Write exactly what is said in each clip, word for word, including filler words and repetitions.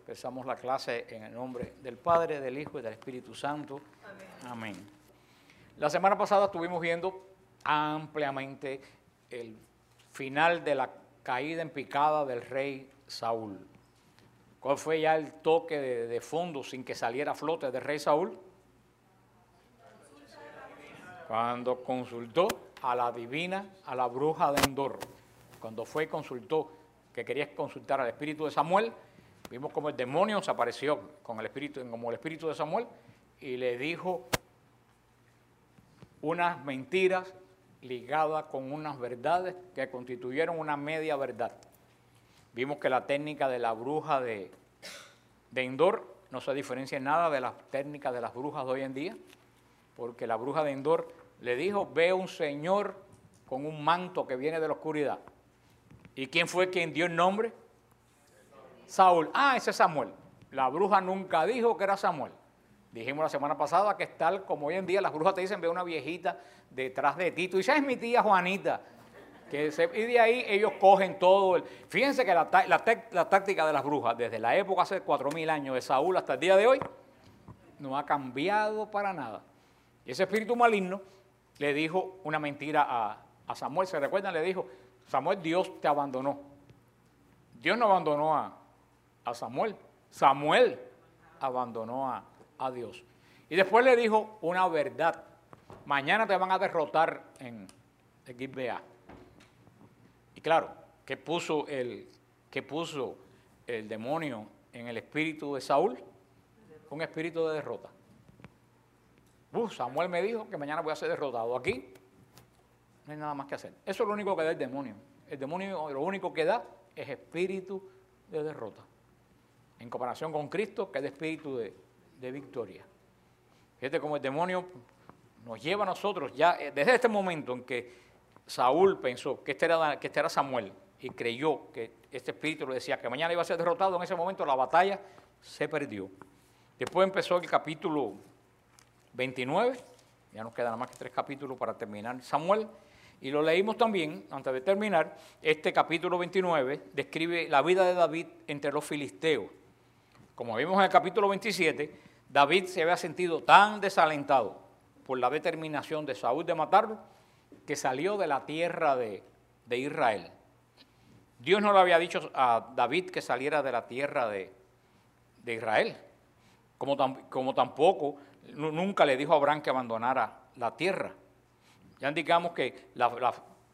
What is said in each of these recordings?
Empezamos la clase en el nombre del Padre, del Hijo y del Espíritu Santo. Amén. Amén. La semana pasada estuvimos viendo ampliamente el final de la caída en picada del rey Saúl. ¿Cuál fue ya el toque de, de fondo sin que saliera a flote del rey Saúl? Cuando consultó a la divina, a la bruja de Endor. Cuando fue y consultó, que quería consultar al espíritu de Samuel, vimos como el demonio se apareció con el espíritu, como el espíritu de Samuel y le dijo unas mentiras ligadas con unas verdades que constituyeron una media verdad. Vimos que la técnica de la bruja de, de Endor no se diferencia en nada de las técnicas de las brujas de hoy en día, porque la bruja de Endor le dijo, ve un señor con un manto que viene de la oscuridad. ¿Y quién fue quien dio el nombre? Saúl. Ah, ese es Samuel. La bruja nunca dijo que era Samuel. Dijimos la semana pasada que es tal como hoy en día las brujas te dicen, ve una viejita detrás de ti. Tú dices, es mi tía Juanita. Que se, y de ahí ellos cogen todo. El, fíjense que la, la, la táctica de las brujas, desde la época hace cuatro mil años de Saúl hasta el día de hoy, no ha cambiado para nada. Y ese espíritu maligno le dijo una mentira a, a Samuel. ¿Se recuerdan? Le dijo, Samuel, Dios te abandonó. Dios no abandonó a, a Samuel. Samuel abandonó a, a Dios. Y después le dijo una verdad. Mañana te van a derrotar en, en Gibeá. Y claro, ¿qué puso, el, ¿qué puso el demonio en el espíritu de Saúl? Un espíritu de derrota. Uh, Samuel me dijo que mañana voy a ser derrotado. Aquí no hay nada más que hacer. Eso es lo único que da el demonio. El demonio lo único que da es espíritu de derrota. En comparación con Cristo, que es de espíritu de, de victoria. Fíjate cómo el demonio nos lleva a nosotros, ya desde este momento en que Saúl pensó que este era, que este era Samuel y creyó que este espíritu le decía que mañana iba a ser derrotado, en ese momento la batalla se perdió. Después empezó el capítulo veintinueve, ya nos quedan nada más que tres capítulos para terminar Samuel, y lo leímos también, antes de terminar, este capítulo veintinueve describe la vida de David entre los filisteos. Como vimos en el capítulo veintisiete, David se había sentido tan desalentado por la determinación de Saúl de matarlo, que salió de la tierra de, de Israel. Dios no le había dicho a David que saliera de la tierra de, de Israel, como, tam, como tampoco nunca le dijo a Abraham que abandonara la tierra. Ya digamos que la, la,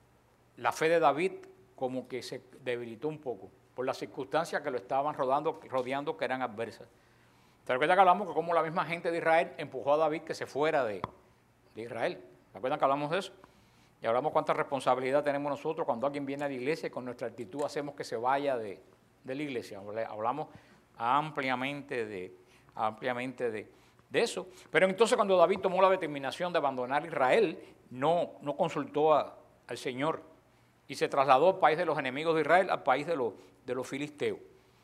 la fe de David como que se debilitó un poco por las circunstancias que lo estaban rodeando, rodeando que eran adversas. ¿Se recuerdan que hablamos que como la misma gente de Israel empujó a David que se fuera de, de Israel? ¿Se acuerdan que hablamos de eso? Y hablamos cuánta responsabilidad tenemos nosotros cuando alguien viene a la iglesia y con nuestra actitud hacemos que se vaya de, de la iglesia. Hablamos ampliamente de, ampliamente de, de eso. Pero entonces cuando David tomó la determinación de abandonar Israel, no, no consultó a, al Señor y se trasladó al país de los enemigos de Israel, al país de los, de los filisteos.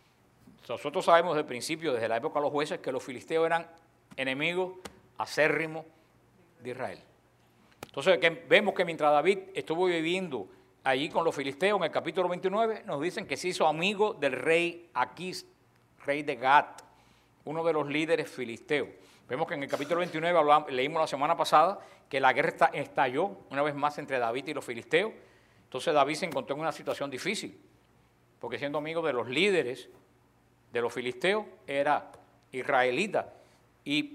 Nosotros sabemos desde el principio, desde la época de los jueces, que los filisteos eran enemigos acérrimos de Israel. Entonces que vemos que mientras David estuvo viviendo allí con los filisteos, en el capítulo veintinueve, nos dicen que se hizo amigo del rey Aquís, rey de Gat, uno de los líderes filisteos. Vemos que en el capítulo veintinueve, hablamos, leímos la semana pasada, que la guerra estalló una vez más entre David y los filisteos. Entonces David se encontró en una situación difícil, porque siendo amigo de los líderes de los filisteos, era israelita, y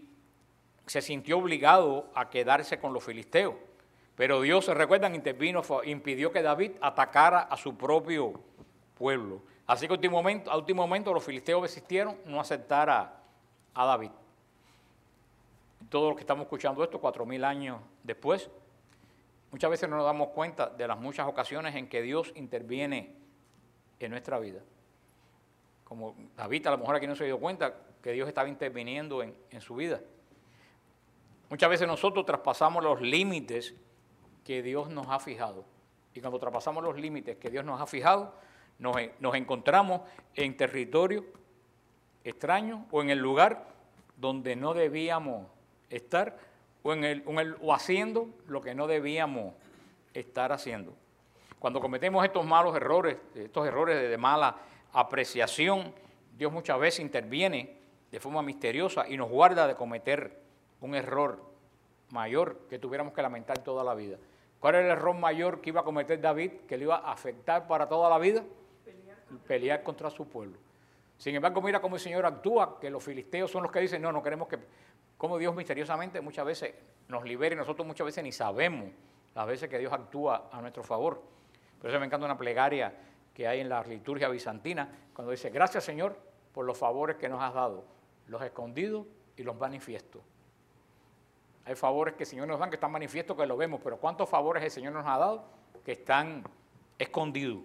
se sintió obligado a quedarse con los filisteos. Pero Dios, se recuerdan, intervino, impidió que David atacara a su propio pueblo. Así que a último momento, a último momento los filisteos desistieron no aceptar a, a David. Todos los que estamos escuchando esto, cuatro mil años después, muchas veces no nos damos cuenta de las muchas ocasiones en que Dios interviene en nuestra vida. Como David, a lo mejor aquí no se dio cuenta que Dios estaba interviniendo en, en su vida. Muchas veces nosotros traspasamos los límites que Dios nos ha fijado. Y cuando traspasamos los límites que Dios nos ha fijado, nos, nos encontramos en territorio extraño o en el lugar donde no debíamos estar o, en el, o, en el, o haciendo lo que no debíamos estar haciendo. Cuando cometemos estos malos errores, estos errores de, de mala apreciación Dios muchas veces interviene de forma misteriosa y nos guarda de cometer un error mayor que tuviéramos que lamentar toda la vida. ¿Cuál era el error mayor que iba a cometer David, que le iba a afectar para toda la vida? Pelear, Pelear contra su pueblo. Sin embargo, mira cómo el Señor actúa, que los filisteos son los que dicen, no, no queremos que... Como Dios misteriosamente muchas veces nos libere y nosotros muchas veces ni sabemos las veces que Dios actúa a nuestro favor. Por eso me encanta una plegaria que hay en la liturgia bizantina, cuando dice, gracias Señor por los favores que nos has dado, los escondidos y los manifiestos. Hay favores que el Señor nos da que están manifiestos, que lo vemos, pero ¿cuántos favores el Señor nos ha dado que están escondidos?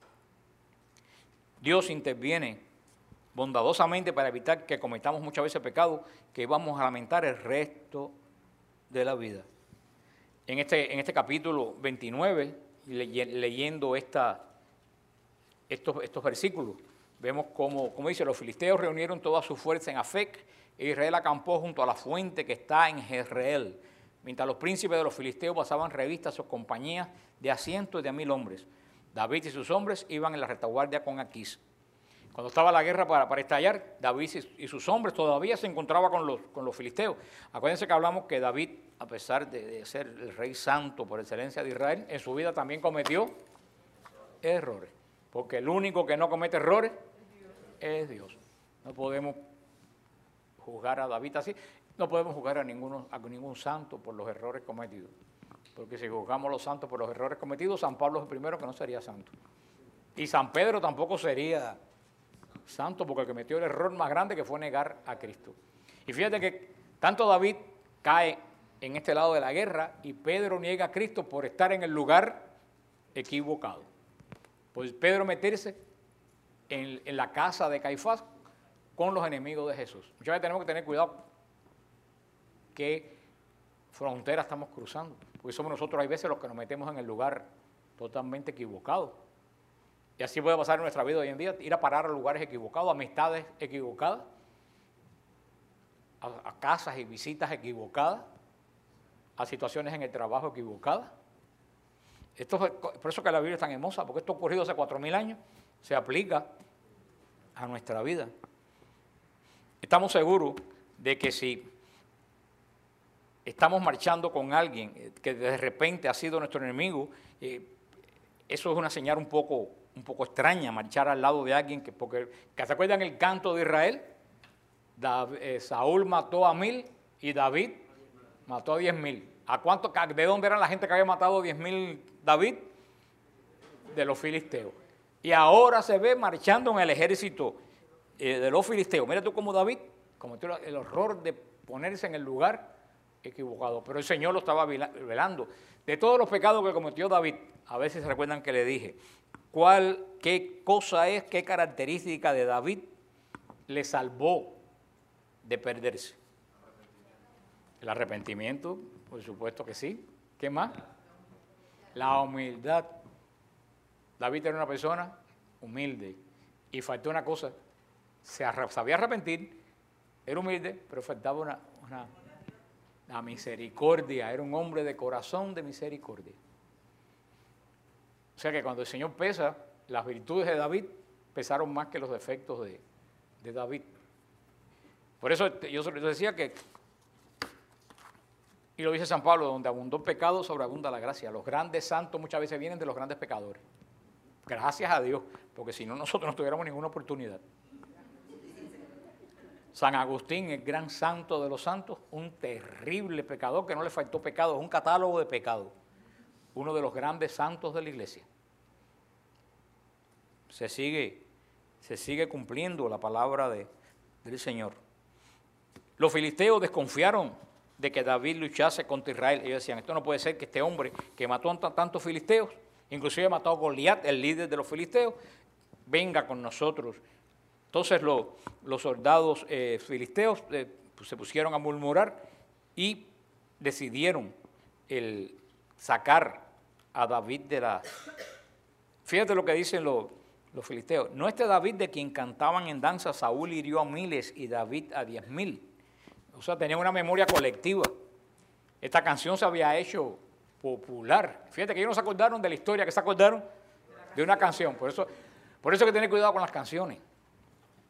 Dios interviene bondadosamente para evitar que cometamos muchas veces pecados que vamos a lamentar el resto de la vida. En este, en este capítulo veintinueve, leyendo esta, estos, estos versículos, vemos cómo, como dice, los filisteos reunieron toda su fuerza en Afec, e Israel acampó junto a la fuente que está en Jezreel, mientras los príncipes de los filisteos pasaban revista a sus compañías de a cientos de a mil hombres. David y sus hombres iban en la retaguardia con Aquís. Cuando estaba la guerra para, para estallar, David y sus hombres todavía se encontraban con los, con los filisteos. Acuérdense que hablamos que David, a pesar de, de ser el rey santo por excelencia de Israel, en su vida también cometió errores. Porque el único que no comete errores es Dios. No podemos juzgar a David así, no podemos juzgar a, ninguno, a ningún santo por los errores cometidos. Porque si juzgamos a los santos por los errores cometidos, San Pablo es el primero que no sería santo. Y San Pedro tampoco sería santo, porque el que metió el error más grande que fue negar a Cristo. Y fíjate que tanto David cae en este lado de la guerra y Pedro niega a Cristo por estar en el lugar equivocado. Pues Pedro meterse en, en la casa de Caifás con los enemigos de Jesús. Muchas veces tenemos que tener cuidado qué frontera estamos cruzando, porque somos nosotros hay veces los que nos metemos en el lugar totalmente equivocado. Y así puede pasar en nuestra vida hoy en día, ir a parar a lugares equivocados, a amistades equivocadas, a, a casas y visitas equivocadas, a situaciones en el trabajo equivocadas. Esto, por eso que la Biblia es tan hermosa, porque esto ha ocurrido hace cuatro mil años, se aplica a nuestra vida. Estamos seguros de que si estamos marchando con alguien que de repente ha sido nuestro enemigo, eh, eso es una señal un poco, un poco extraña, marchar al lado de alguien que, porque, que ¿se acuerdan el canto de Israel? David, eh, Saúl mató a mil y David mató a diez mil. ¿A cuánto, ¿De dónde eran la gente que había matado a diez mil David? De los filisteos. Y ahora se ve marchando en el ejército eh, de los filisteos. Mira tú cómo David cometió el horror de ponerse en el lugar equivocado, pero el Señor lo estaba velando. De todos los pecados que cometió David, a veces se recuerdan que le dije, ¿cuál, qué cosa es, qué característica de David le salvó de perderse? El arrepentimiento, por supuesto que sí. ¿Qué más? La humildad. David era una persona humilde y faltó una cosa, se sabía arrepentir, era humilde, pero faltaba una, una la misericordia, era un hombre de corazón de misericordia. O sea que cuando el Señor pesa, las virtudes de David pesaron más que los defectos de, de David. Por eso yo decía que, y lo dice San Pablo, donde abundó el pecado, sobreabunda la gracia. Los grandes santos muchas veces vienen de los grandes pecadores. Gracias a Dios, porque si no nosotros no tuviéramos ninguna oportunidad. San Agustín, el gran santo de los santos, un terrible pecador que no le faltó pecado, es un catálogo de pecados. Uno de los grandes santos de la iglesia. Se sigue, se sigue cumpliendo la palabra de, del Señor. Los filisteos desconfiaron de que David luchase contra Israel. Ellos decían, esto no puede ser que este hombre que mató a tantos filisteos, inclusive mató a Goliat, el líder de los filisteos, venga con nosotros. Entonces los, los soldados eh, filisteos eh, pues se pusieron a murmurar y decidieron el sacar a David de la... Fíjate lo que dicen los, los filisteos. No este David de quien cantaban en danza, Saúl hirió a miles y David a diez mil. O sea, tenían una memoria colectiva. Esta canción se había hecho popular. Fíjate que ellos no se acordaron de la historia, que se acordaron de una canción. Por eso, por eso hay que tener cuidado con las canciones.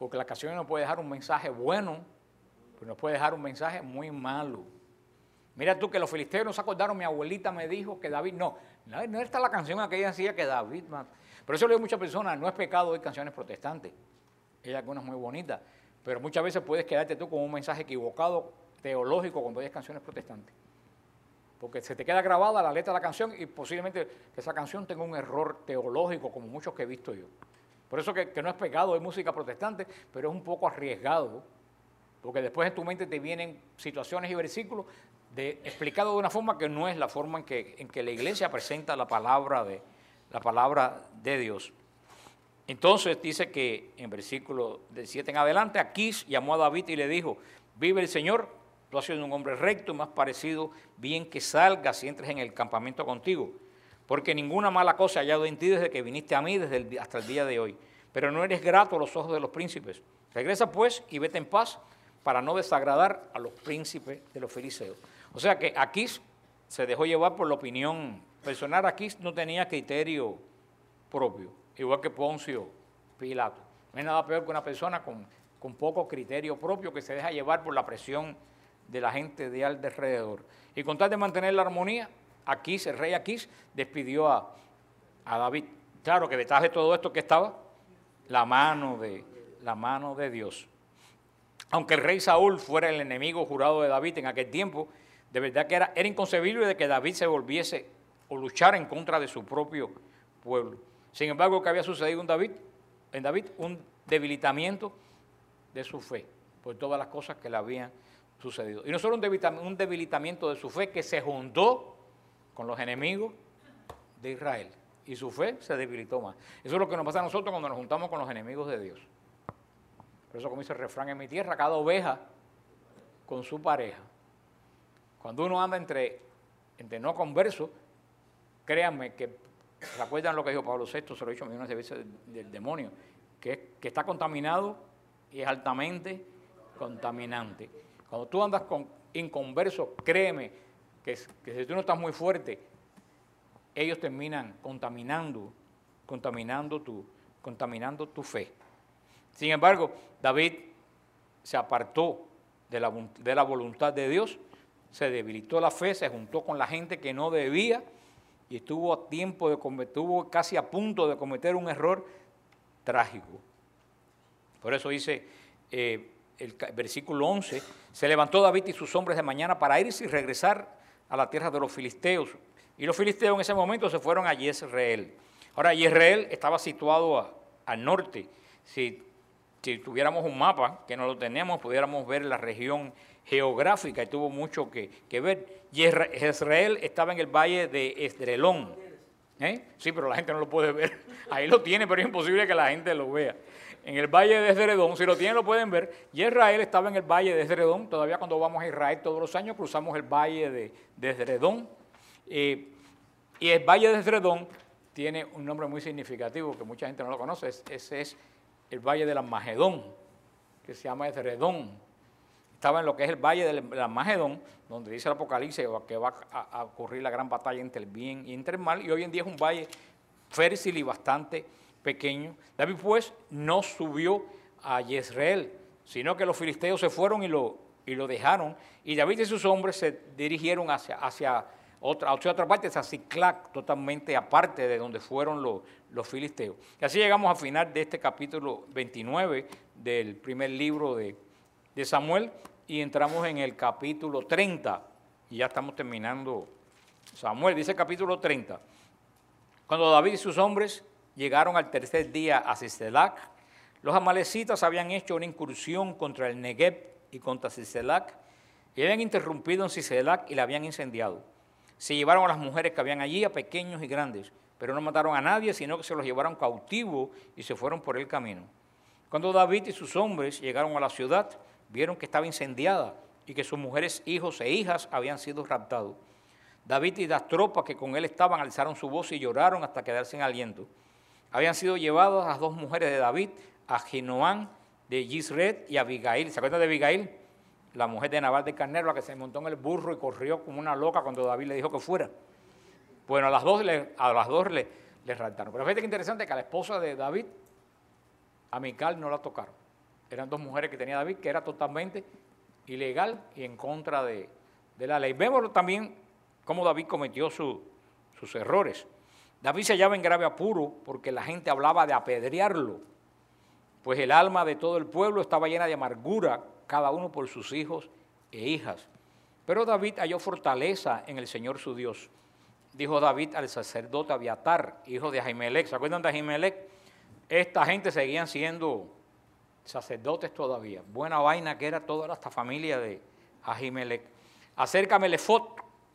porque las canciones nos pueden dejar un mensaje bueno, pero nos puede dejar un mensaje muy malo. Mira tú que los filisteos no se acordaron, mi abuelita me dijo que David, no, no, no está la canción aquella decía que David, man. Por eso le digo a muchas personas, no es pecado oír canciones protestantes, hay algunas muy bonitas, pero muchas veces puedes quedarte tú con un mensaje equivocado, teológico, cuando oyes canciones protestantes. Porque se te queda grabada la letra de la canción y posiblemente esa canción tenga un error teológico, como muchos que he visto yo. Por eso que, que no es pecado oír música protestante, pero es un poco arriesgado, porque después en tu mente te vienen situaciones y versículos de, explicados de una forma que no es la forma en que, en que la iglesia presenta la palabra de, la palabra de Dios. Entonces dice que en versículo del siete en adelante, Aquís llamó a David y le dijo, vive el Señor, tú has sido un hombre recto y me has parecido bien que salgas y entres en el campamento contigo, porque ninguna mala cosa he hallado en ti desde que viniste a mí desde el, hasta el día de hoy, pero no eres grato a los ojos de los príncipes. Regresa pues y vete en paz para no desagradar a los príncipes de los filisteos. O sea que Aquís se dejó llevar por la opinión personal. Aquís no tenía criterio propio, igual que Poncio Pilato. No hay nada peor que una persona con, con poco criterio propio que se deja llevar por la presión de la gente de alrededor. Y con tal de mantener la armonía, Aquís, el rey Aquís, despidió a, a David. Claro que detrás de todo esto que estaba la mano de, la mano de Dios. Aunque el rey Saúl fuera el enemigo jurado de David en aquel tiempo, de verdad que era, era inconcebible de que David se volviese o luchara en contra de su propio pueblo. Sin embargo, ¿qué había sucedido en David? En David un debilitamiento de su fe por todas las cosas que le habían sucedido. Y no solo un debilitamiento de su fe que se juntó con los enemigos de Israel. Y su fe se debilitó más. Eso es lo que nos pasa a nosotros cuando nos juntamos con los enemigos de Dios. Por eso, como dice el refrán en mi tierra, cada oveja con su pareja. Cuando uno anda entre, entre no conversos, créanme que, ¿recuerdan lo que dijo Pablo sexto? Se lo he dicho millones de veces del, del demonio, que, que está contaminado y es altamente contaminante. Cuando tú andas con inconversos, créeme que, que si tú no estás muy fuerte, ellos terminan contaminando, contaminando tu, contaminando tu fe. Sin embargo, David se apartó de la, de la voluntad de Dios, se debilitó la fe, se juntó con la gente que no debía y estuvo a tiempo de cometer, estuvo casi a punto de cometer un error trágico. Por eso dice eh, el versículo once, se levantó David y sus hombres de mañana para irse y regresar a la tierra de los filisteos. Y los filisteos en ese momento se fueron a Jezreel. Ahora, Jezreel estaba situado a, al norte. Si, si tuviéramos un mapa, que no lo tenemos, pudiéramos ver la región geográfica y tuvo mucho que, que ver. Jezreel estaba en el valle de Esdrelón. ¿Eh? Sí, pero la gente no lo puede ver. Ahí lo tiene, pero es imposible que la gente lo vea. En el valle de Esdredón, si lo tienen lo pueden ver. Israel estaba en el valle de Esdredón. Todavía cuando vamos a Israel todos los años cruzamos el valle de, de Esdredón. Eh, y el valle de Esdredón tiene un nombre muy significativo que mucha gente no lo conoce. Ese es el valle del Armagedón, que se llama Esdredón. Estaba en lo que es el valle del Armagedón, donde dice el Apocalipsis que va a, a ocurrir la gran batalla entre el bien y entre el mal. Y hoy en día es un valle fértil y bastante pequeño. David pues no subió a Jezreel, sino que los filisteos se fueron y lo, y lo dejaron. Y David y sus hombres se dirigieron hacia, hacia, otra, hacia otra parte, hacia Siclac, totalmente aparte de donde fueron los, los filisteos. Y así llegamos al final de este capítulo veintinueve del primer libro de, de Samuel y entramos en el capítulo treinta. Y ya estamos terminando Samuel. Dice el capítulo treinta. Cuando David y sus hombres llegaron al tercer día a Siselac, los amalecitas habían hecho una incursión contra el Negev y contra Siselac, y habían interrumpido en Siselac y la habían incendiado. Se llevaron a las mujeres que habían allí, a pequeños y grandes, pero no mataron a nadie, sino que se los llevaron cautivos y se fueron por el camino. Cuando David y sus hombres llegaron a la ciudad, vieron que estaba incendiada y que sus mujeres, hijos e hijas habían sido raptados. David y las tropas que con él estaban alzaron su voz y lloraron hasta quedarse sin aliento. Habían sido llevadas las dos mujeres de David, Ahinoam de Jezreel y Abigail. ¿Se acuerdan de Abigail? La mujer de Nabal de Carnero, la que se montó en el burro y corrió como una loca cuando David le dijo que fuera. Bueno, a las dos le, a las dos le, le raptaron. Pero fíjate que interesante que a la esposa de David, a Mical, no la tocaron. Eran dos mujeres que tenía David, que era totalmente ilegal y en contra de, de la ley. Vemos también cómo David cometió su, sus errores. David se hallaba en grave apuro porque la gente hablaba de apedrearlo, pues el alma de todo el pueblo estaba llena de amargura, cada uno por sus hijos e hijas. Pero David halló fortaleza en el Señor su Dios. Dijo David al sacerdote Abiatar, hijo de Ahimelech. ¿Se acuerdan de Ahimelech? Esta gente seguían siendo sacerdotes todavía. Buena vaina que era toda esta familia de Ahimelech. Acércame el efod.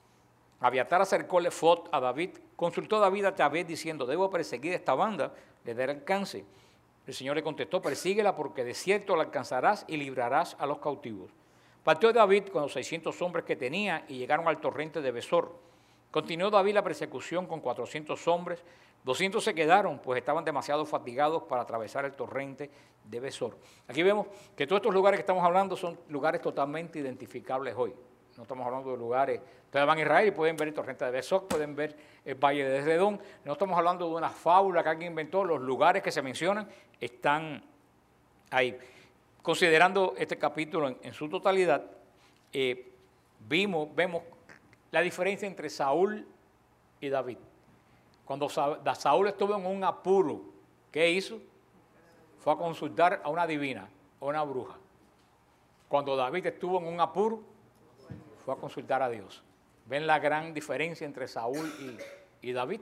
Abiatar acercó el efod a David. Consultó David a David diciendo, debo perseguir a esta banda, le daré alcance. El Señor le contestó, persíguela porque de cierto la alcanzarás y librarás a los cautivos. Partió David con los seiscientos hombres que tenía y llegaron al torrente de Besor. Continuó David la persecución con cuatrocientos hombres, doscientos se quedaron, pues estaban demasiado fatigados para atravesar el torrente de Besor. Aquí vemos que todos estos lugares que estamos hablando son lugares totalmente identificables hoy. No estamos hablando de lugares, ustedes van a Israel y pueden ver el torrente de Besor, pueden ver el valle de Redón. No estamos hablando de una fábula que alguien inventó, los lugares que se mencionan están ahí. Considerando este capítulo en, en su totalidad, eh, vimos, vemos la diferencia entre Saúl y David. Cuando Sa Saúl estuvo en un apuro, ¿qué hizo? Fue a consultar a una divina, a una bruja. Cuando David estuvo en un apuro, fue a consultar a Dios. ¿Ven la gran diferencia entre Saúl y, y David?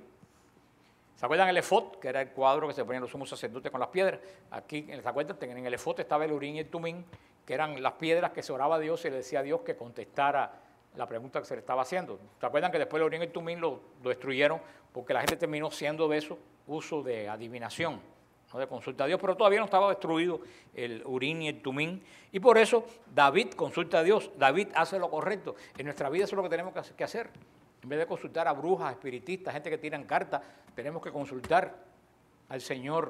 ¿Se acuerdan el efod, que era el cuadro que se ponían los sumos sacerdotes con las piedras? Aquí, ¿se acuerdan? En el efod estaba el Urín y el Tumín, que eran las piedras que se oraba a Dios y le decía a Dios que contestara la pregunta que se le estaba haciendo. ¿Se acuerdan que después el Urín y el Tumín lo, lo destruyeron porque la gente terminó siendo de eso uso de adivinación, no de consulta a Dios, pero todavía no estaba destruido el Urín y el Tumín, y por eso David consulta a Dios, David hace lo correcto. En nuestra vida eso es lo que tenemos que hacer. En vez de consultar a brujas, espiritistas, gente que tiran cartas, tenemos que consultar al Señor,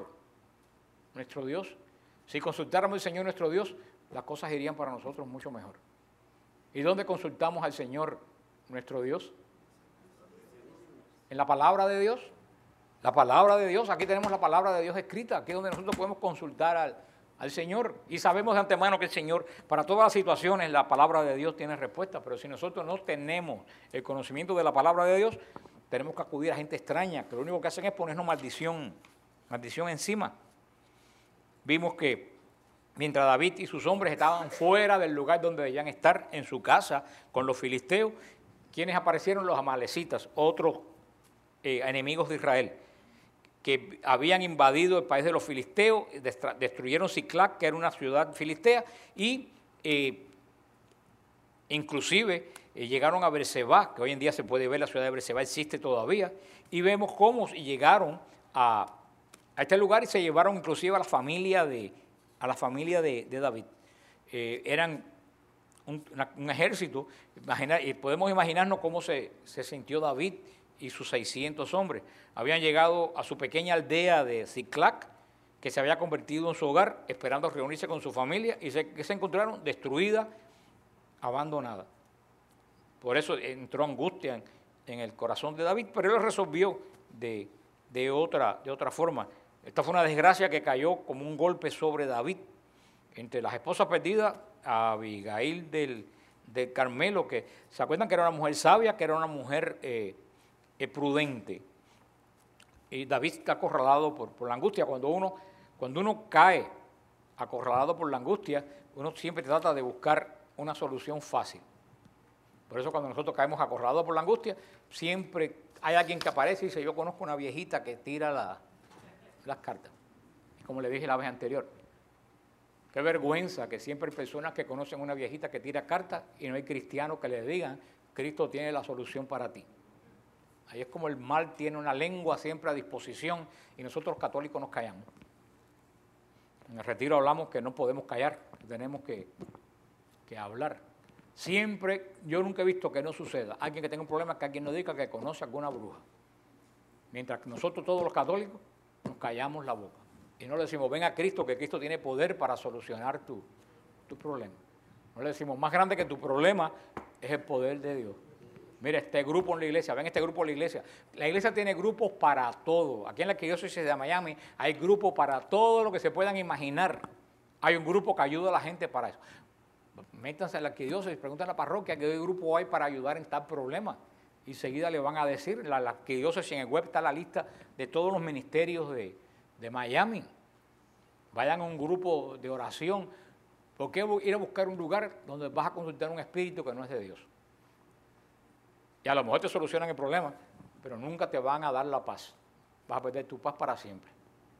nuestro Dios. Si consultáramos al Señor, nuestro Dios, las cosas irían para nosotros mucho mejor. ¿Y dónde consultamos al Señor, nuestro Dios? En la palabra de Dios. La palabra de Dios, aquí tenemos la palabra de Dios escrita, aquí es donde nosotros podemos consultar al, al Señor. Y sabemos de antemano que el Señor, para todas las situaciones, la palabra de Dios tiene respuesta. Pero si nosotros no tenemos el conocimiento de la palabra de Dios, tenemos que acudir a gente extraña, que lo único que hacen es ponernos maldición, maldición encima. Vimos que mientras David y sus hombres estaban fuera del lugar donde debían estar, en su casa, con los filisteos, quienes aparecieron los amalecitas, otros eh, enemigos de Israel, que habían invadido el país de los filisteos, destruyeron Siclac, que era una ciudad filistea, y eh, inclusive eh, llegaron a Berseba, que hoy en día se puede ver, la ciudad de Berseba existe todavía, y vemos cómo llegaron a, a este lugar y se llevaron inclusive a la familia de, a la familia de, de David. Eh, eran un, una, un ejército, imagina, y podemos imaginarnos cómo se, se sintió David y sus seiscientos hombres. Habían llegado a su pequeña aldea de Siclac, que se había convertido en su hogar, esperando reunirse con su familia, y se, que se encontraron destruida, abandonada. Por eso entró angustia en, en el corazón de David, pero él lo resolvió de, de, otra, de otra forma. Esta fue una desgracia que cayó como un golpe sobre David. Entre las esposas perdidas, a Abigail del, del Carmelo, que se acuerdan que era una mujer sabia, que era una mujer eh, eh, prudente. Y David está acorralado por, por la angustia. Cuando uno, cuando uno cae acorralado por la angustia, uno siempre trata de buscar una solución fácil. Por eso cuando nosotros caemos acorralados por la angustia, siempre hay alguien que aparece y dice, yo conozco una viejita que tira la, las cartas. Como le dije la vez anterior, qué vergüenza que siempre hay personas que conocen una viejita que tira cartas y no hay cristianos que le digan, Cristo tiene la solución para ti. Ahí es como el mal tiene una lengua siempre a disposición y nosotros los católicos nos callamos. En el retiro hablamos que no podemos callar, tenemos que, que hablar. Siempre, yo nunca he visto que no suceda. Alguien que tenga un problema, que alguien nos diga que conoce alguna bruja. Mientras que nosotros todos los católicos nos callamos la boca. Y no le decimos, ven a Cristo, que Cristo tiene poder para solucionar tu, tu problema. No le decimos, más grande que tu problema es el poder de Dios. Mira, este grupo en la iglesia, ven este grupo en la iglesia. La iglesia tiene grupos para todo. Aquí en la arquidiócesis de Miami hay grupos para todo lo que se puedan imaginar. Hay un grupo que ayuda a la gente para eso. Métanse en la arquidiócesis, pregunten a la parroquia qué grupo hay para ayudar en tal problema. Y seguida le van a decir, la, la arquidiócesis en el web está la lista de todos los ministerios de, de Miami. Vayan a un grupo de oración. ¿Por qué ir a buscar un lugar donde vas a consultar un espíritu que no es de Dios? Y a lo mejor te solucionan el problema, pero nunca te van a dar la paz. Vas a perder tu paz para siempre.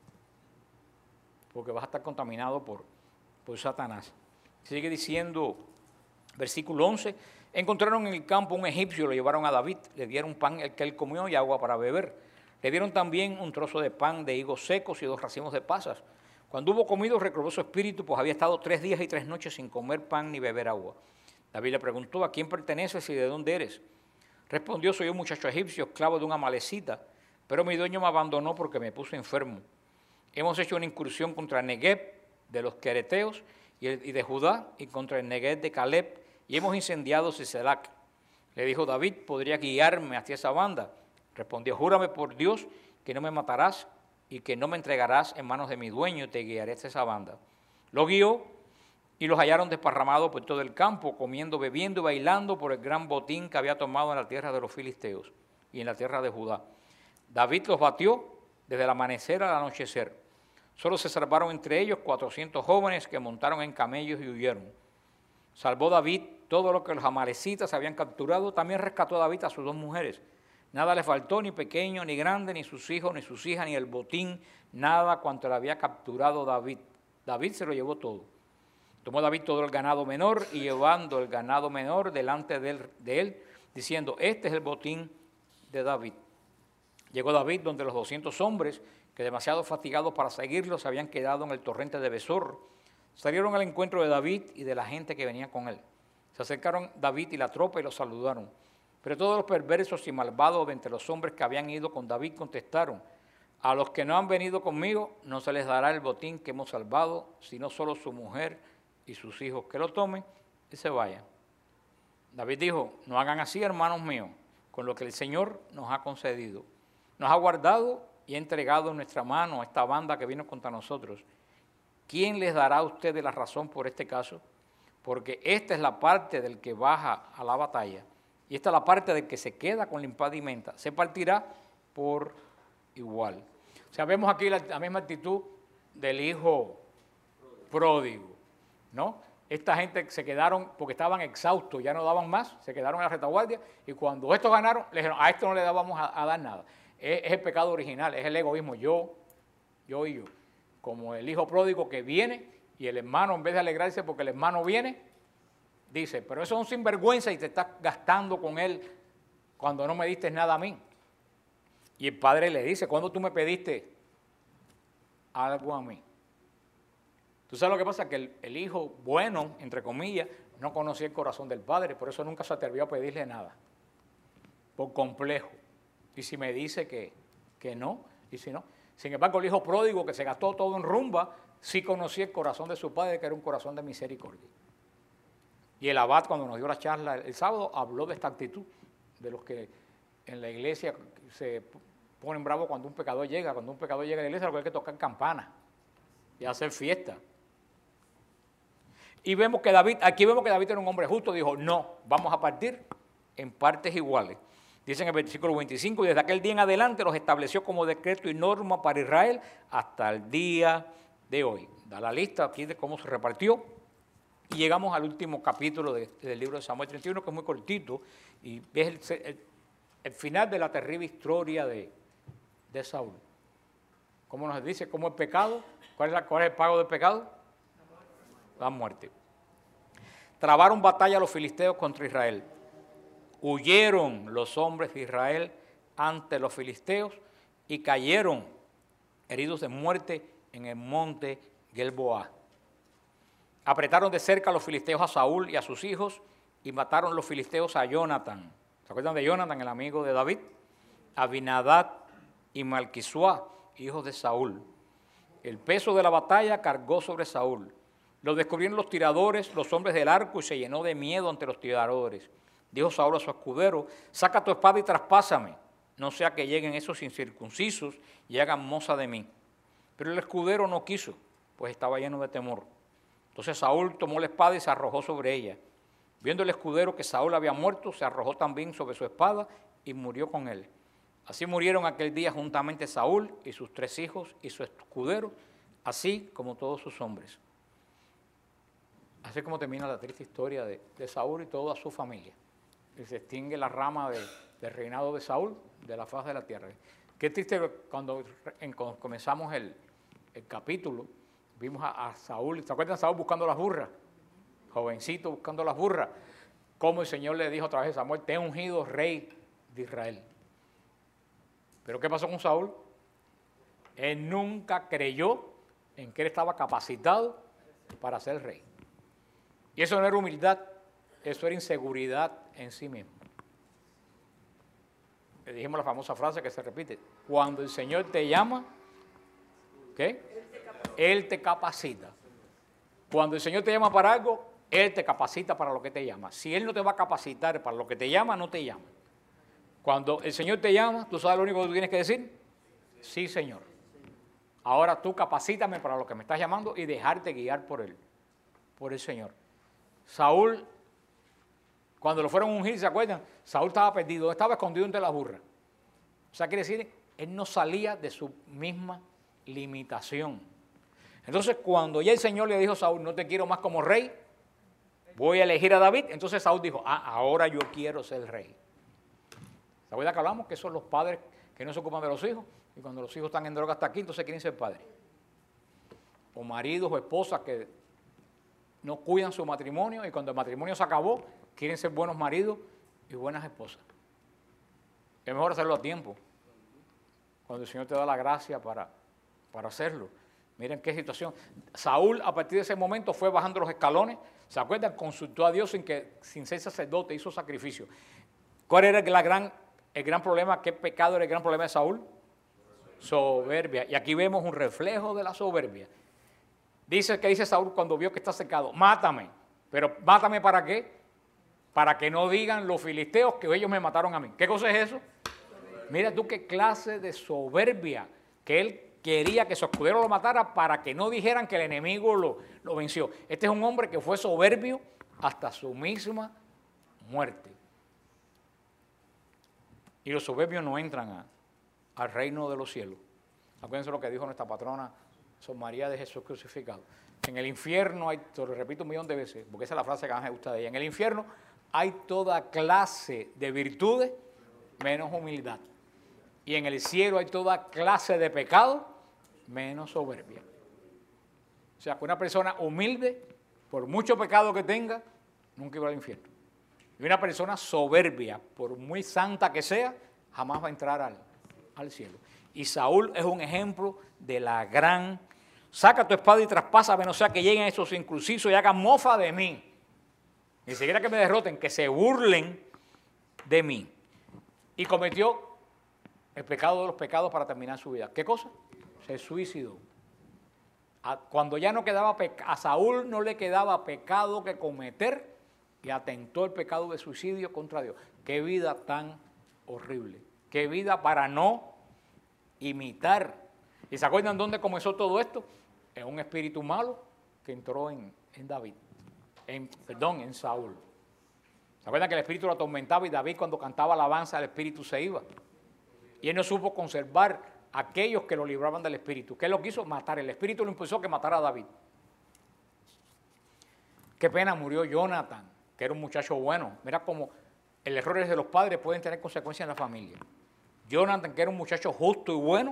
Porque vas a estar contaminado por, por Satanás. Sigue diciendo, versículo once, encontraron en el campo un egipcio, lo llevaron a David, le dieron pan el que él comió y agua para beber. Le dieron también un trozo de pan de higos secos y dos racimos de pasas. Cuando hubo comido, recobró su espíritu, pues había estado tres días y tres noches sin comer pan ni beber agua. David le preguntó, ¿a quién perteneces y de dónde eres? Respondió, soy un muchacho egipcio, esclavo de un amalecita, pero mi dueño me abandonó porque me puso enfermo. Hemos hecho una incursión contra el Negev de los quereteos y de Judá y contra el Negev de Caleb y hemos incendiado Siserac. Le dijo David, ¿podría guiarme hacia esa banda? Respondió, júrame por Dios que no me matarás y que no me entregarás en manos de mi dueño y te guiaré hacia esa banda. Lo guió y los hallaron desparramados por todo el campo, comiendo, bebiendo y bailando por el gran botín que había tomado en la tierra de los filisteos y en la tierra de Judá. David los batió desde el amanecer al anochecer. Solo se salvaron entre ellos cuatrocientos jóvenes que montaron en camellos y huyeron. Salvó David todo lo que los amalecitas habían capturado. También rescató a David a sus dos mujeres. Nada le faltó, ni pequeño, ni grande, ni sus hijos, ni sus hijas, ni el botín, nada cuanto le había capturado David. David se lo llevó todo. Tomó David todo el ganado menor y llevando el ganado menor delante de él, de él, diciendo, este es el botín de David. Llegó David donde los doscientos hombres, que demasiado fatigados para seguirlo, se habían quedado en el torrente de Besor. Salieron al encuentro de David y de la gente que venía con él. Se acercaron David y la tropa y los saludaron. Pero todos los perversos y malvados de entre los hombres que habían ido con David contestaron, a los que no han venido conmigo no se les dará el botín que hemos salvado, sino solo su mujer y sus hijos que lo tomen y se vayan. David dijo, no hagan así, hermanos míos, con lo que el Señor nos ha concedido. Nos ha guardado y ha entregado en nuestra mano a esta banda que vino contra nosotros. ¿Quién les dará a ustedes la razón por este caso? Porque esta es la parte del que baja a la batalla y esta es la parte del que se queda con la impedimenta. Se partirá por igual. O sea, vemos aquí la, la misma actitud del hijo pródigo, ¿no? Esta gente se quedaron porque estaban exhaustos, ya no daban más, se quedaron en la retaguardia y cuando estos ganaron, le dijeron, a esto no le dábamos a, a dar nada. Es, es el pecado original, es el egoísmo, yo, yo y yo. Como el hijo pródigo que viene y el hermano, en vez de alegrarse porque el hermano viene, dice, pero eso es un sinvergüenza y te estás gastando con él cuando no me diste nada a mí. Y el padre le dice, ¿cuándo tú me pediste algo a mí? ¿Tú sabes lo que pasa? Que el, el hijo bueno, entre comillas, no conocía el corazón del padre, por eso nunca se atrevió a pedirle nada, por complejo. Y si me dice que, que no, y si no. Sin embargo, el hijo pródigo que se gastó todo en rumba, sí conocía el corazón de su padre, que era un corazón de misericordia. Y el abad, cuando nos dio la charla el, el sábado, habló de esta actitud, de los que en la iglesia se ponen bravos cuando un pecador llega. Cuando un pecador llega a la iglesia, lo que hay que tocar campana y hacer fiesta. Y vemos que David, aquí vemos que David era un hombre justo, dijo, no, vamos a partir en partes iguales. Dice en el versículo veinticinco, y desde aquel día en adelante los estableció como decreto y norma para Israel hasta el día de hoy. Da la lista aquí de cómo se repartió. Y llegamos al último capítulo de, del libro de Samuel treinta y uno, que es muy cortito, y es el, el, el final de la terrible historia de, de Saúl. ¿Cómo nos dice? ¿Cómo el pecado? ¿Cuál es, la, ¿Cuál es el pago del pecado? La muerte. Trabaron batalla los filisteos contra Israel. Huyeron los hombres de Israel ante los filisteos y cayeron heridos de muerte en el monte Gilboa. Apretaron de cerca a los filisteos a Saúl y a sus hijos y mataron los filisteos a Jonatán. ¿Se acuerdan de Jonatán, el amigo de David? Abinadab y Malquisuá, hijos de Saúl. El peso de la batalla cargó sobre Saúl. Lo descubrieron los tiradores, los hombres del arco, y se llenó de miedo ante los tiradores. Dijo Saúl a su escudero, saca tu espada y traspásame, no sea que lleguen esos incircuncisos y hagan moza de mí. Pero el escudero no quiso, pues estaba lleno de temor. Entonces Saúl tomó la espada y se arrojó sobre ella. Viendo el escudero que Saúl había muerto, se arrojó también sobre su espada y murió con él. Así murieron aquel día juntamente Saúl y sus tres hijos y su escudero, así como todos sus hombres. Así como termina la triste historia de, de Saúl y toda su familia. Y se extingue la rama de, del reinado de Saúl de la faz de la tierra. Qué triste cuando, en, cuando comenzamos el, el capítulo, vimos a, a Saúl, ¿se acuerdan de Saúl buscando las burras? Jovencito buscando las burras. Como el Señor le dijo otra vez a Samuel, te he ungido rey de Israel. Pero ¿qué pasó con Saúl? Él nunca creyó en que él estaba capacitado para ser rey. Y eso no era humildad, eso era inseguridad en sí mismo. Le dijimos la famosa frase que se repite, cuando el Señor te llama, ¿qué? Él te capacita. Cuando el Señor te llama para algo, Él te capacita para lo que te llama. Si Él no te va a capacitar para lo que te llama, no te llama. Cuando el Señor te llama, ¿tú sabes lo único que tú tienes que decir? Sí, Señor. Ahora tú capacítame para lo que me estás llamando y dejarte guiar por Él, por el Señor. Saúl, cuando lo fueron a ungir, ¿se acuerdan? Saúl estaba perdido, estaba escondido entre las burras. O sea, quiere decir, él no salía de su misma limitación. Entonces, cuando ya el Señor le dijo a Saúl, no te quiero más como rey, voy a elegir a David, entonces Saúl dijo, ah, ahora yo quiero ser rey. ¿Se acuerdan que hablamos? Que son los padres que no se ocupan de los hijos, y cuando los hijos están en droga hasta aquí, entonces quieren ser padres. O maridos o esposas que no cuidan su matrimonio, y cuando el matrimonio se acabó, quieren ser buenos maridos y buenas esposas. Es mejor hacerlo a tiempo, cuando el Señor te da la gracia para, para hacerlo. Miren qué situación. Saúl, a partir de ese momento, fue bajando los escalones. ¿Se acuerdan? Consultó a Dios sin, que, sin ser sacerdote, hizo sacrificio. ¿Cuál era la gran, el gran problema? ¿Qué pecado era el gran problema de Saúl? Soberbia. Y aquí vemos un reflejo de la soberbia. Dice que dice Saúl cuando vio que está secado, mátame. Pero ¿mátame para qué? Para que no digan los filisteos que ellos me mataron a mí. ¿Qué cosa es eso? Mira tú qué clase de soberbia, que él quería que su escudero lo matara para que no dijeran que el enemigo lo, lo venció. Este es un hombre que fue soberbio hasta su misma muerte. Y los soberbios no entran a, al reino de los cielos. Acuérdense lo que dijo nuestra patrona, Sor María de Jesús crucificado. En el infierno hay, te lo repito un millón de veces, porque esa es la frase que más me gusta de ella, en el infierno hay toda clase de virtudes menos humildad. Y en el cielo hay toda clase de pecado menos soberbia. O sea, que una persona humilde, por mucho pecado que tenga, nunca irá al infierno. Y una persona soberbia, por muy santa que sea, jamás va a entrar al, al cielo. Y Saúl es un ejemplo de la gran, saca tu espada y traspásame, no sea que lleguen esos incrucisos y hagan mofa de mí. Ni siquiera que me derroten, que se burlen de mí. Y cometió el pecado de los pecados para terminar su vida. ¿Qué cosa? Se suicidó. Cuando ya no quedaba pecado, a Saúl no le quedaba pecado que cometer y atentó el pecado de suicidio contra Dios. Qué vida tan horrible. Qué vida para no imitar. ¿Y se acuerdan dónde comenzó todo esto? En un espíritu malo que entró en, en David. En, perdón, en Saúl. ¿Se acuerdan que el espíritu lo atormentaba y David cuando cantaba alabanza el espíritu se iba? Y él no supo conservar a aquellos que lo libraban del espíritu. ¿Qué lo quiso? Matar. El espíritu lo impulsó que matara a David. Qué pena murió Jonathan, que era un muchacho bueno. Mira cómo los errores de los padres pueden tener consecuencias en la familia. Jonathan, que era un muchacho justo y bueno,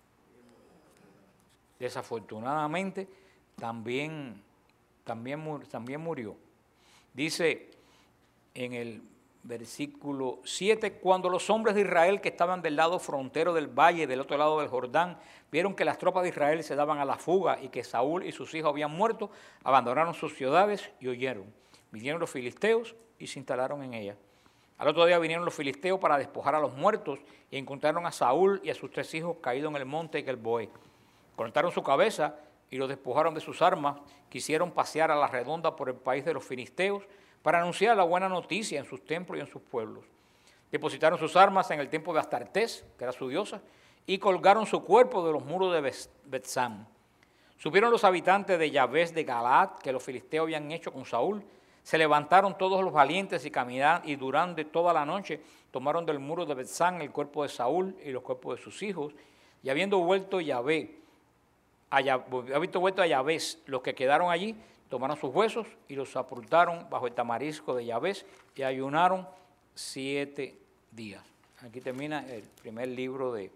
desafortunadamente también, también, también murió. Dice en el versículo siete, cuando los hombres de Israel que estaban del lado frontero del valle, del otro lado del Jordán, vieron que las tropas de Israel se daban a la fuga y que Saúl y sus hijos habían muerto, abandonaron sus ciudades y huyeron. Vinieron los filisteos y se instalaron en ellas. Al otro día vinieron los filisteos para despojar a los muertos y encontraron a Saúl y a sus tres hijos caídos en el monte Gelboé. Cortaron su cabeza y los despojaron de sus armas, quisieron pasear a la redonda por el país de los filisteos para anunciar la buena noticia en sus templos y en sus pueblos. Depositaron sus armas en el templo de Astartés, que era su diosa, y colgaron su cuerpo de los muros de Betsán. Supieron los habitantes de Yabes de Galaad que los filisteos habían hecho con Saúl. Se levantaron todos los valientes y caminaron, y durante toda la noche tomaron del muro de Betsán el cuerpo de Saúl y los cuerpos de sus hijos. Y habiendo vuelto Yabé, habiendo vuelto a Yabes, los que quedaron allí tomaron sus huesos y los sepultaron bajo el tamarisco de Yabes y ayunaron siete días. Aquí termina el primer libro de,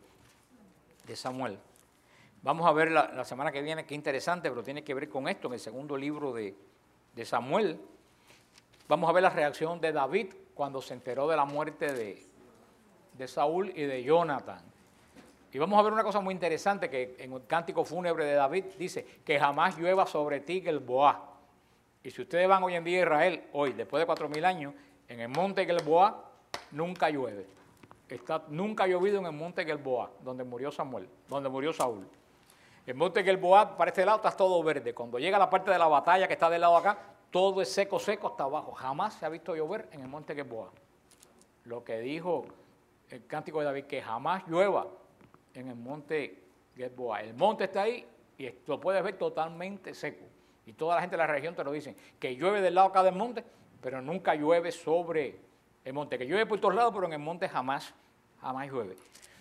de Samuel. Vamos a ver la, la semana que viene, qué interesante, pero tiene que ver con esto, en el segundo libro de, de Samuel. Vamos a ver la reacción de David cuando se enteró de la muerte de, de Saúl y de Jonathan. Y vamos a ver una cosa muy interesante que en el cántico fúnebre de David dice que jamás llueva sobre ti Gilboa. Y si ustedes van hoy en día a Israel, hoy, después de cuatro mil años, en el monte Gilboa nunca llueve. Está, nunca ha llovido en el monte Gilboa, donde murió Samuel, donde murió Saúl. El monte Gilboa, para este lado, está todo verde. Cuando llega la parte de la batalla que está del lado acá, todo es seco, seco hasta abajo. Jamás se ha visto llover en el monte Gilboa. Lo que dijo el cántico de David, que jamás llueva en el monte Gilboa. El monte está ahí y lo puedes ver totalmente seco. Y toda la gente de la región te lo dicen, que llueve del lado acá del monte, pero nunca llueve sobre el monte. Que llueve por todos lados, pero en el monte jamás, jamás llueve.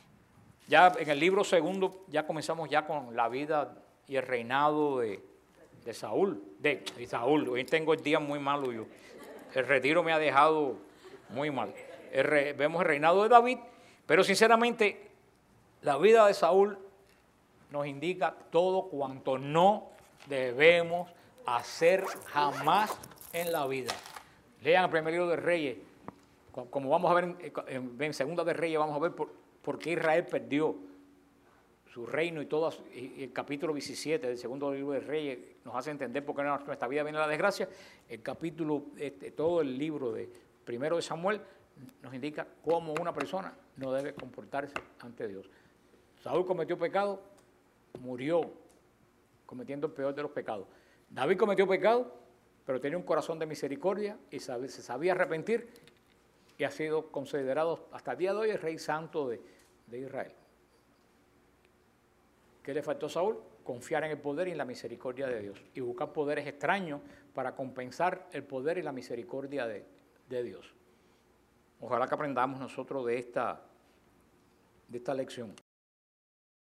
Ya en el libro segundo ya comenzamos ya con la vida y el reinado de, de Saúl. De, de Saúl. Hoy tengo el día muy malo yo. El retiro me ha dejado muy mal. El re, vemos el reinado de David, pero sinceramente la vida de Saúl nos indica todo cuanto no debemos hacer jamás en la vida. Lean el primer libro de Reyes. Como vamos a ver en, en, en Segunda de Reyes, vamos a ver por, por qué Israel perdió su reino y todo. Y el capítulo diecisiete del segundo libro de Reyes nos hace entender por qué en nuestra vida viene la desgracia. El capítulo, este, todo el libro de primero de Samuel nos indica cómo una persona no debe comportarse ante Dios. Saúl cometió pecado, murió cometiendo el peor de los pecados. David cometió pecado, pero tenía un corazón de misericordia y sabe, se sabía arrepentir y ha sido considerado hasta el día de hoy el rey santo de, de Israel. ¿Qué le faltó a Saúl? Confiar en el poder y en la misericordia de Dios y buscar poderes extraños para compensar el poder y la misericordia de, de Dios. Ojalá que aprendamos nosotros de esta, de esta lección.